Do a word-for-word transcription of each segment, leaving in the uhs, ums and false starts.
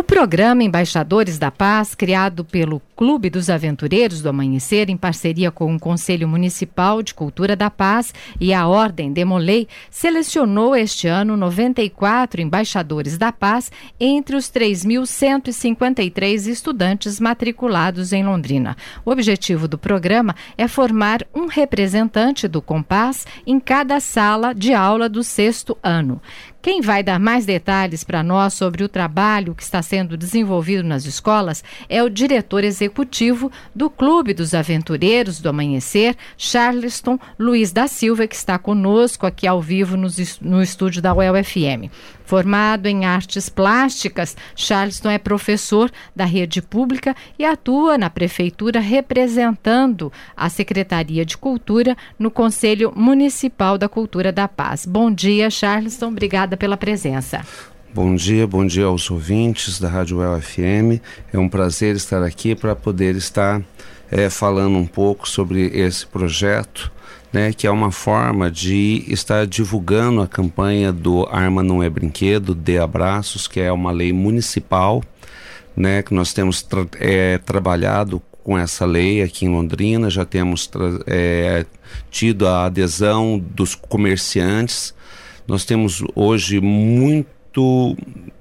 programa Embaixadores da Paz, criado pelo Clube dos Aventureiros do Amanhecer, em parceria com o Conselho Municipal de Cultura da Paz e a Ordem Demolei, selecionou este ano noventa e quatro embaixadores da paz entre os três mil cento e cinquenta e três estudantes matriculados em Londrina. O objetivo do programa é formar um representante do Compaz em cada sala de aula do sexto ano. Quem vai dar mais detalhes para nós sobre o trabalho que está sendo desenvolvido nas escolas é o diretor executivo do Clube dos Aventureiros do Amanhecer, Charleston Luiz da Silva, que está conosco aqui ao vivo no, no estúdio da U E L F M. Formado em artes plásticas, Charleston é professor da rede pública e atua na prefeitura representando a Secretaria de Cultura no Conselho Municipal da Cultura da Paz. Bom dia, Charleston, obrigada pela presença. Bom dia, bom dia aos ouvintes da Rádio U E L F M. É um prazer estar aqui para poder estar é, falando um pouco sobre esse projeto, né, que é uma forma de estar divulgando a campanha do Arma Não É Brinquedo, Dê Abraços, que é uma lei municipal, né, que nós temos tra- é, trabalhado com essa lei aqui em Londrina, já temos tra- é, tido a adesão dos comerciantes. Nós temos hoje muito...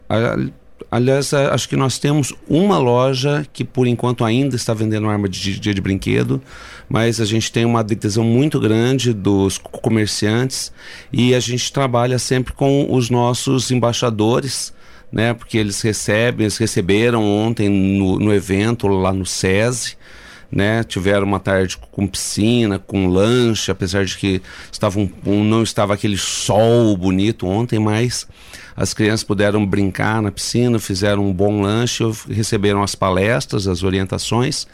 Aliás, acho que nós temos uma loja que por enquanto ainda está vendendo arma de dia de brinquedo, mas a gente tem uma adesão muito grande dos comerciantes e a gente trabalha sempre com os nossos embaixadores, né? Porque eles recebem, eles receberam ontem no, no evento lá no SESI, né? Tiveram uma tarde com piscina, com lanche, apesar de que estava um, um, não estava aquele sol bonito ontem, mas as crianças puderam brincar na piscina, fizeram um bom lanche, receberam as palestras, as orientações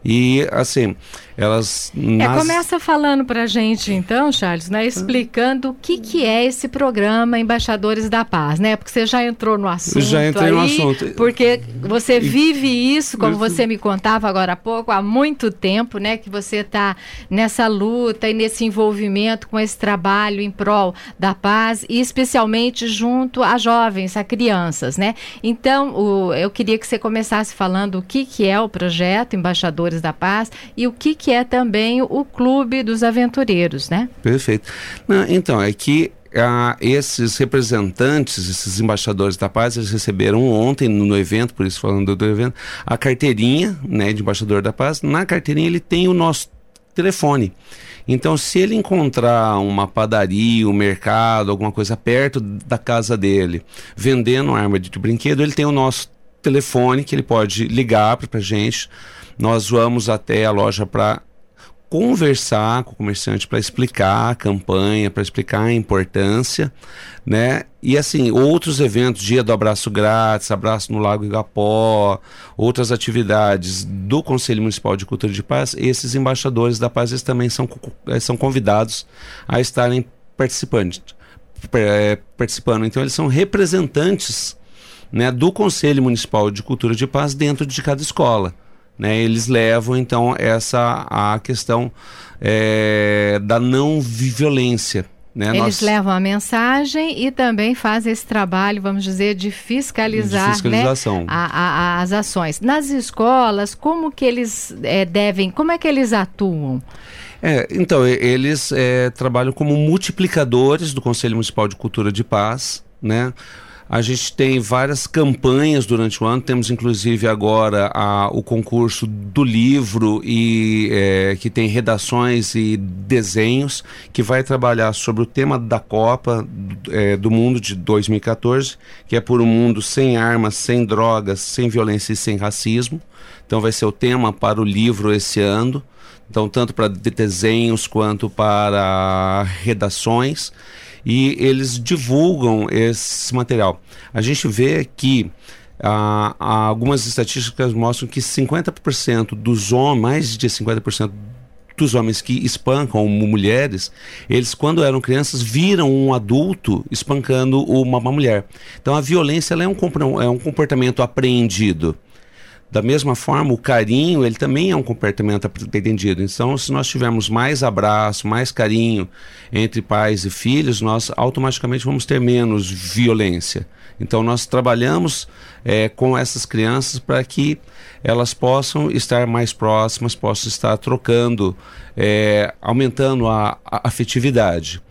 e assim, elas... Nas... É, começa falando pra gente então, Charles, né, explicando o que que é esse programa Embaixadores da Paz, né, porque você já entrou no assunto. Já entrei aí, no assunto. Porque você vive isso, como você me contava agora há pouco, há muito tempo, né, que você está nessa luta e nesse envolvimento com esse trabalho em prol da paz e especialmente junto a jovens, a crianças, né. Então, o, eu queria que você começasse falando o que que é o projeto Embaixadores da Paz e o que que é também o Clube dos Aventureiros, né? Perfeito. Não, então, é que ah, esses representantes, esses embaixadores da paz, eles receberam ontem no, no evento, por isso falando do evento, a carteirinha, né, de embaixador da paz. Na carteirinha ele tem o nosso telefone. Então, se ele encontrar uma padaria, um mercado, alguma coisa perto da casa dele, vendendo arma de, de brinquedo, ele tem o nosso telefone que ele pode ligar para a gente. Nós vamos até a loja para conversar com o comerciante, para explicar a campanha, para explicar a importância, né? E assim, outros eventos, dia do abraço grátis, abraço no Lago Igapó, outras atividades do Conselho Municipal de Cultura de Paz, esses embaixadores da paz, eles também são, são convidados a estarem participando, participando. Então eles são representantes, né, do Conselho Municipal de Cultura de Paz dentro de cada escola. Né, eles levam então essa a questão é, da não violência. Né? Eles Nós... levam a mensagem e também fazem esse trabalho, vamos dizer, de fiscalizar, de fiscalização. Né, a, a, as ações. Nas escolas, como que eles é, devem, como é que eles atuam? É, então, eles é, trabalham como multiplicadores do Conselho Municipal de Cultura de Paz, né? A gente tem várias campanhas durante o ano, temos inclusive agora a, o concurso do livro, e, é, que tem redações e desenhos, que vai trabalhar sobre o tema da Copa é, do Mundo de dois mil e catorze, que é por um mundo sem armas, sem drogas, sem violência e sem racismo. Então vai ser o tema para o livro esse ano, então tanto para desenhos quanto para redações. E eles divulgam esse material. A gente vê que ah, algumas estatísticas mostram que cinquenta por cento dos homens, mais de cinquenta por cento dos homens que espancam mulheres, eles quando eram crianças viram um adulto espancando uma, uma mulher. Então a violência ela é, um, é um comportamento apreendido. Da mesma forma, o carinho, ele também é um comportamento pretendido. Então, se nós tivermos mais abraço, mais carinho entre pais e filhos, nós automaticamente vamos ter menos violência. Então, nós trabalhamos é, com essas crianças para que elas possam estar mais próximas, possam estar trocando, é, aumentando a, a afetividade.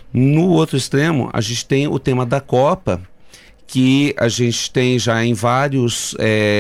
No outro extremo, a gente tem o tema da Copa, que a gente tem já em vários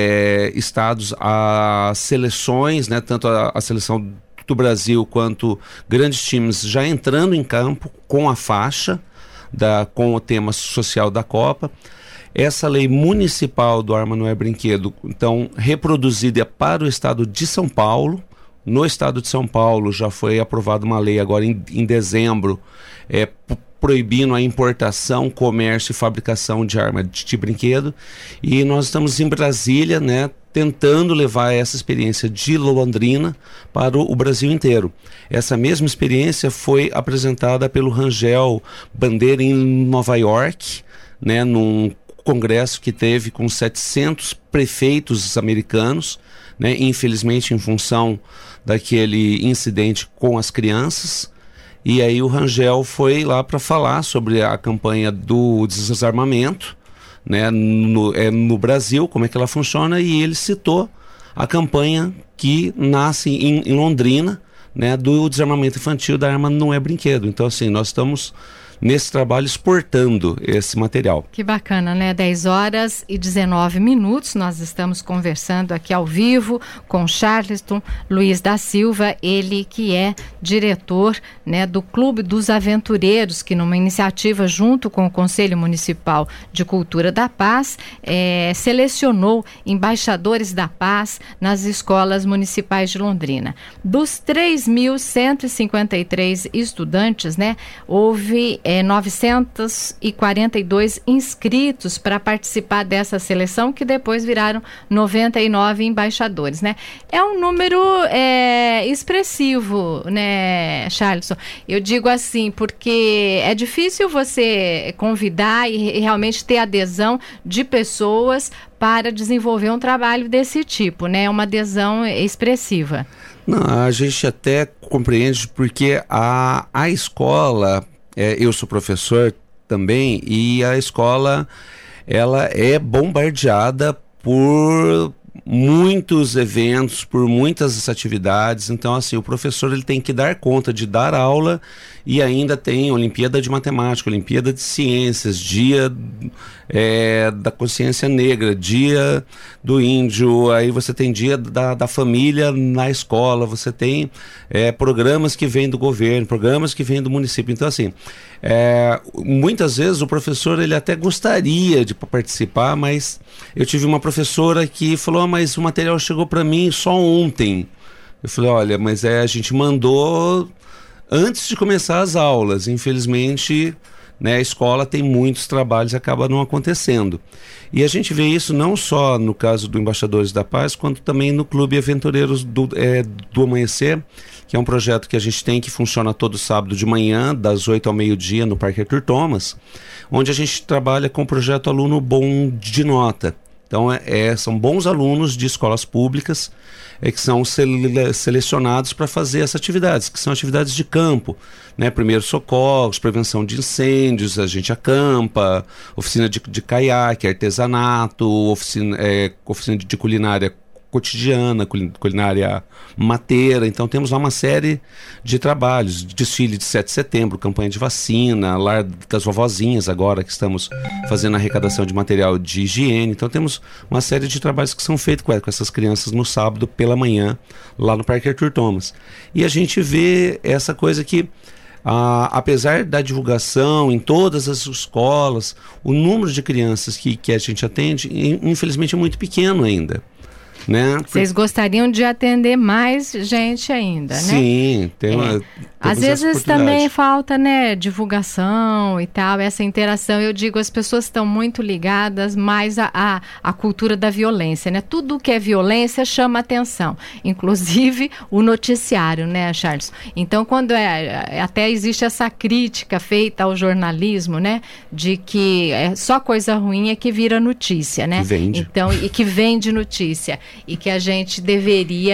é, estados as seleções, né, tanto a, a seleção do Brasil quanto grandes times já entrando em campo com a faixa, da, com o tema social da Copa. Essa lei municipal do Arma Não É Brinquedo, então, reproduzida para o estado de São Paulo. No estado de São Paulo já foi aprovada uma lei agora em, em dezembro, é, proibindo a importação, comércio e fabricação de arma de, de brinquedo. E nós estamos em Brasília, né, tentando levar essa experiência de Londrina para o, o Brasil inteiro. Essa mesma experiência foi apresentada pelo Rangel Bandeira em Nova York, né, num congresso que teve com setecentos prefeitos americanos, né, infelizmente em função daquele incidente com as crianças. E aí o Rangel foi lá para falar sobre a campanha do desarmamento, né, no, é, no Brasil, como é que ela funciona, e ele citou a campanha que nasce em, em Londrina, né, do desarmamento infantil da Arma Não É Brinquedo. Então, assim, nós estamos nesse trabalho exportando esse material. Que bacana, né? dez horas e dezenove minutos, nós estamos conversando aqui ao vivo com Charleston Luiz da Silva, ele que é diretor, né, do Clube dos Aventureiros, que numa iniciativa junto com o Conselho Municipal de Cultura da Paz, é, selecionou embaixadores da paz nas escolas municipais de Londrina. Dos três mil cento e cinquenta e três estudantes, né, houve É, novecentos e quarenta e dois inscritos para participar dessa seleção, que depois viraram noventa e nove embaixadores, né? É um número é, expressivo, né, Charleston? Eu digo assim, porque é difícil você convidar e, e realmente ter adesão de pessoas para desenvolver um trabalho desse tipo, né? É uma adesão expressiva. Não, a gente até compreende porque a, a escola... É, eu sou professor também, e a escola ela é bombardeada por muitos eventos, por muitas atividades. Então, assim, o professor ele tem que dar conta de dar aula, e ainda tem Olimpíada de Matemática, Olimpíada de Ciências, Dia é, da Consciência Negra, Dia do Índio, aí você tem Dia da, da Família na escola, você tem é, programas que vêm do governo, programas que vêm do município. Então, assim, é, muitas vezes o professor ele até gostaria de participar, mas eu tive uma professora que falou, ah, mas o material chegou para mim só ontem. Eu falei, olha, mas é, a gente mandou antes de começar as aulas. Infelizmente, né, a escola tem muitos trabalhos e acaba não acontecendo. E a gente vê isso não só no caso do Embaixadores da Paz, quanto também no Clube Aventureiros do, é, do Amanhecer, que é um projeto que a gente tem, que funciona todo sábado de manhã, das oito ao meio-dia, no Parque Arthur Thomas, onde a gente trabalha com o projeto Aluno Bom de Nota. Então, é, é, são bons alunos de escolas públicas é, que são sele- selecionados para fazer essas atividades, que são atividades de campo, né? Primeiros socorros, prevenção de incêndios, a gente acampa, oficina de, de caiaque, artesanato, oficina, é, oficina de, de culinária cotidiana, culinária mateira. Então temos lá uma série de trabalhos, desfile de sete de setembro, campanha de vacina, lar das vovozinhas agora que estamos fazendo arrecadação de material de higiene. Então temos uma série de trabalhos que são feitos com essas crianças no sábado pela manhã lá no Parque Arthur Thomas. E a gente vê essa coisa que Ah, apesar da divulgação em todas as escolas, o número de crianças que, que a gente atende, infelizmente, é muito pequeno ainda, né? Vocês gostariam de atender mais gente ainda, né? Sim, tem uma, é. Às vezes também falta, né, divulgação e tal, essa interação. Eu digo, as pessoas estão muito ligadas mais à, à, à cultura da violência, né? Tudo que é violência chama atenção, inclusive o noticiário, né, Charles? Então, quando é, até existe essa crítica feita ao jornalismo, né, de que é só coisa ruim é que vira notícia, né? Vende. Então, e que vende notícia. e que a gente deveria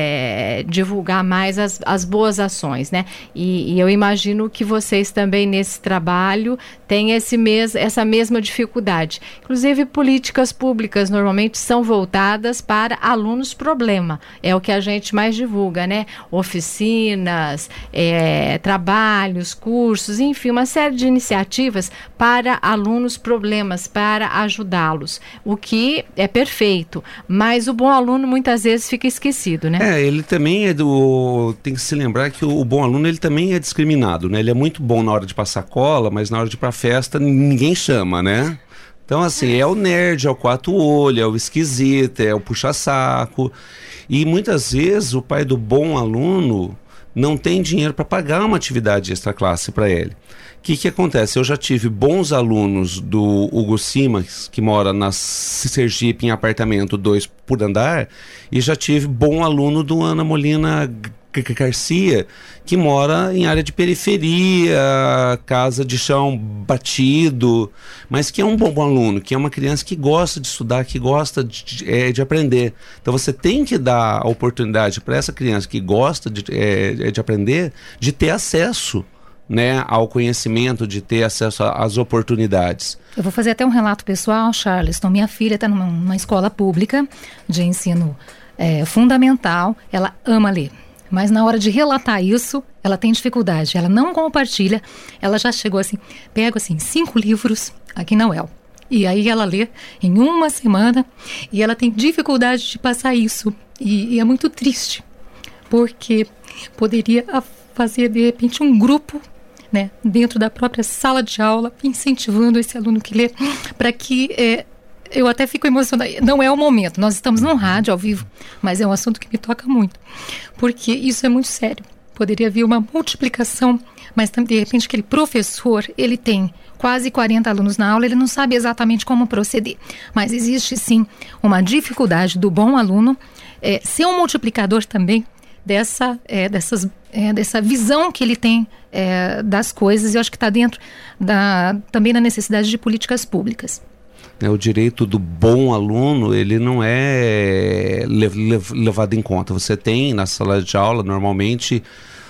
é, divulgar mais as, as boas ações, né? E, e eu imagino que vocês também nesse trabalho têm esse mes, essa mesma dificuldade. Inclusive, políticas públicas normalmente são voltadas para alunos problema, é o que a gente mais divulga, né? Oficinas, é, trabalhos, cursos, enfim, uma série de iniciativas para alunos problemas, para ajudá-los, o que é perfeito, mas o bom aluno muitas vezes fica esquecido, né? É, ele também é do... tem que se lembrar que o, o bom aluno, ele também é discriminado, né? Ele é muito bom na hora de passar cola, mas na hora de ir pra festa, ninguém chama, né? Então, assim, é o nerd, é o quatro-olho, é o esquisito, é o puxa-saco. E muitas vezes o pai do bom aluno não tem dinheiro para pagar uma atividade extra classe para ele. O que que acontece? Eu já tive bons alunos do Hugo Simas, que mora na Sergipe em apartamento dois por andar, e já tive bom aluno do Ana Molina Garcia, que mora em área de periferia, casa de chão batido, mas que é um bom aluno, que é uma criança que gosta de estudar, que gosta de, é, de aprender. Então você tem que dar a oportunidade para essa criança que gosta de, é, de aprender, de ter acesso, né, ao conhecimento, de ter acesso às oportunidades. Eu vou fazer até um relato pessoal, Charleston. Minha filha está numa, numa escola pública de ensino é, fundamental, ela ama ler. Mas na hora de relatar isso, ela tem dificuldade. Ela não compartilha. Ela já chegou assim, pega assim, cinco livros aqui na U E L. E aí ela lê em uma semana e ela tem dificuldade de passar isso. E, e é muito triste, porque poderia fazer, de repente, um grupo, né, dentro da própria sala de aula, incentivando esse aluno que lê, para que... É, eu até fico emocionada. Não é o momento, nós estamos num rádio ao vivo, mas é um assunto que me toca muito, porque isso é muito sério. Poderia haver uma multiplicação, mas de repente aquele professor, ele tem quase quarenta alunos na aula, ele não sabe exatamente como proceder, mas existe sim uma dificuldade do bom aluno é, ser um multiplicador também dessa, é, dessas, é, dessa visão que ele tem é, das coisas, e eu acho que está dentro da, também da necessidade de políticas públicas. O direito do bom aluno, ele não é lev- lev- levado em conta. Você tem na sala de aula, normalmente,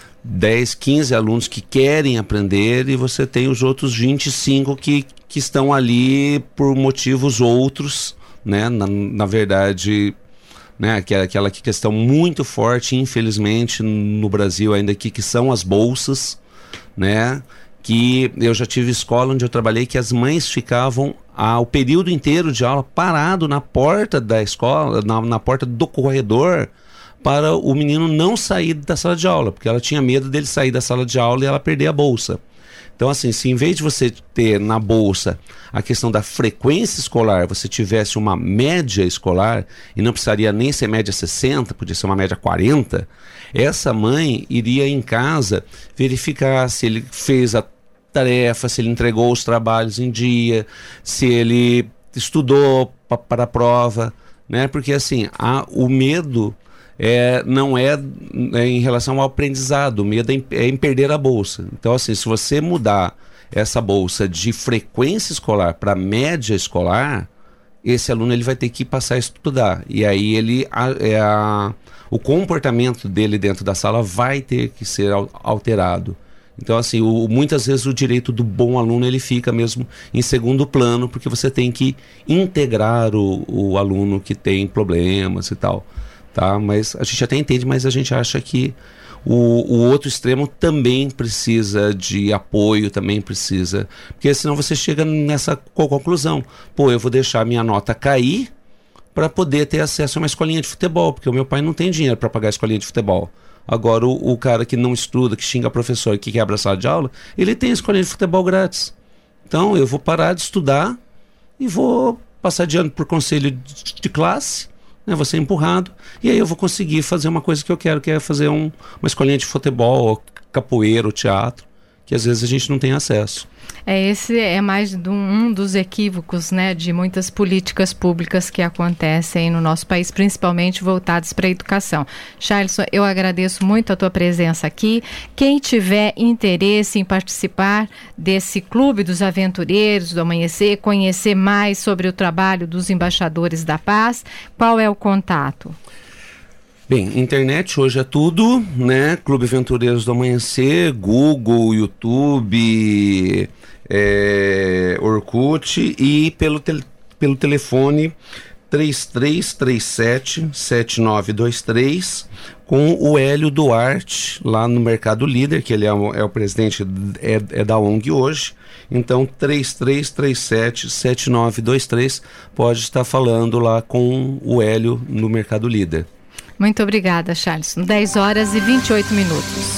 dez, quinze alunos que querem aprender, e você tem os outros vinte e cinco que, que estão ali por motivos outros, né? Na, na verdade, né? Aquela, aquela questão muito forte, infelizmente, no Brasil ainda aqui, que são as bolsas, né? Que eu já tive escola onde eu trabalhei que as mães ficavam ah, o período inteiro de aula parado na porta da escola, na, na porta do corredor, para o menino não sair da sala de aula, porque ela tinha medo dele sair da sala de aula e ela perder a bolsa. Então, assim, se em vez de você ter na bolsa a questão da frequência escolar, você tivesse uma média escolar, e não precisaria nem ser média sessenta, podia ser uma média quarenta, essa mãe iria em casa verificar se ele fez a tarefa, se ele entregou os trabalhos em dia, se ele estudou pa- para a prova, né? Porque, assim, a, o medo... É, não é, é em relação ao aprendizado, o medo é em, é em perder a bolsa. Então, assim, se você mudar essa bolsa de frequência escolar para média escolar, esse aluno ele vai ter que passar a estudar. E aí ele, a, é a, o comportamento dele dentro da sala vai ter que ser alterado. Então, assim, o, muitas vezes o direito do bom aluno ele fica mesmo em segundo plano, porque você tem que integrar o, o aluno que tem problemas e tal. Tá? Mas a gente até entende, mas a gente acha que o, o outro extremo também precisa de apoio, também precisa, porque senão você chega nessa conclusão, pô, eu vou deixar minha nota cair para poder ter acesso a uma escolinha de futebol, porque o meu pai não tem dinheiro para pagar a escolinha de futebol. Agora o, o cara que não estuda, que xinga professor, que quebra a sala de aula, ele tem a escolinha de futebol grátis. Então eu vou parar de estudar e vou passar de ano por conselho de, de classe, né, vou ser empurrado, e aí eu vou conseguir fazer uma coisa que eu quero, que é fazer um, uma escolinha de futebol, ou capoeira, ou teatro, que às vezes a gente não tem acesso. É, esse é mais de um, um dos equívocos, né, de muitas políticas públicas que acontecem no nosso país, principalmente voltadas para a educação. Charleson, eu agradeço muito a tua presença aqui. Quem tiver interesse em participar desse Clube dos Aventureiros do Amanhecer, conhecer mais sobre o trabalho dos embaixadores da paz, qual é o contato? Bem, internet hoje é tudo, né? Clube Aventureiros do Amanhecer, Google, YouTube, é, Orkut e pelo, te, pelo telefone três três três sete, sete nove dois três com o Hélio Duarte lá no Mercado Líder, que ele é o, é o presidente é, é da O N G hoje. Então três três três sete, sete nove dois três pode estar falando lá com o Hélio no Mercado Líder. Muito obrigada, Charleson. dez horas e vinte e oito minutos.